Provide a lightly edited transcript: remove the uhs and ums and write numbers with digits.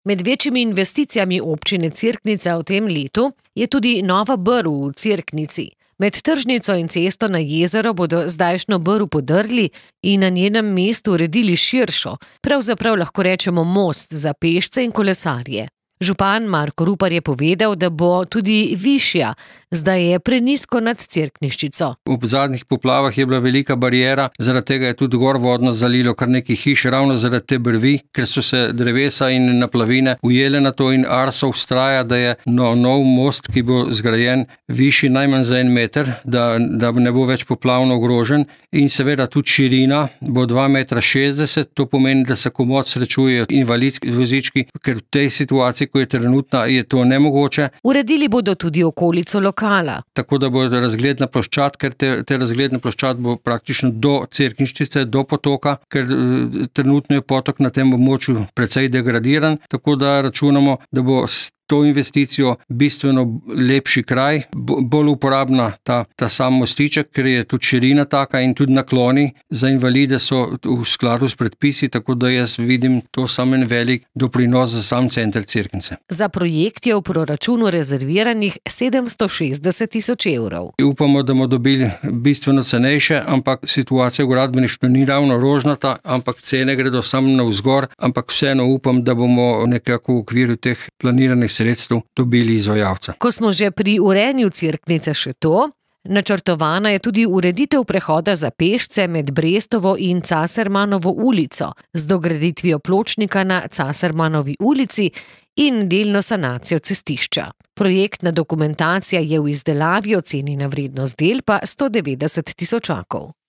Med večjimi investicijami občine Cerknica v tem letu je tudi nova brv v Cerknici. Med tržnico in cesto na jezero bodo zdajšnjo brv podrli in na njenem mestu uredili širšo, pravzaprav lahko rečemo most za pešce in kolesarje. Župan Marko Rupar je povedal, da bo tudi višja, zdaj je prenizko nad Cerkniščico. V zadnjih poplavah je bila velika bariera, zaradi tega je tudi gor vodno zalilo kar nekaj hiš, ravno zaradi te brvi, ker so se drevesa in naplavine ujele na to in Arso vztraja, da je nov most, ki bo zgrajen višji najmanj za 1 meter, da ne bo več poplavno ogrožen in seveda tudi širina bo 2,60 m, to pomeni, da se komot srečujejo invalidski vozički, ker v tej situaciji, ko je trenutna, je to nemogoče. Uredili bodo tudi okolico lokala. Tako da bo razgledna ploščad, ker te razgledna ploščad bo praktično do Cerkniščice, do potoka, ker trenutno je potok na tem območju precej degradiran, tako da računamo, da bo s to investicijo bistveno lepši kraj, bolj uporabna ta sam mostiček, ker je tudi širina taka in tudi nakloni za invalide so v skladu s predpisi, tako da jaz vidim to samo en velik doprinos za sam center Cerknice. Za projekt je v proračunu rezerviranih 760 000 evrov. Upamo, da bomo dobili bistveno cenejše, ampak situacija v gradbeništvu ni ravno rožnata, ampak cene gredo samo navzgor, ampak vseeno upam, da bomo nekako v okviru teh planiranih sredstev dobili izvajalca. Ko smo že pri urejanju Cerknice še to, načrtovana je tudi ureditev prehoda za pešce med Brestovo in Casarmanovo ulico z dograditvijo pločnika na Casarmanovi ulici in delno sanacijo cestišča. Projektna dokumentacija je v izdelavi, ocenjena vrednost del pa 190 000.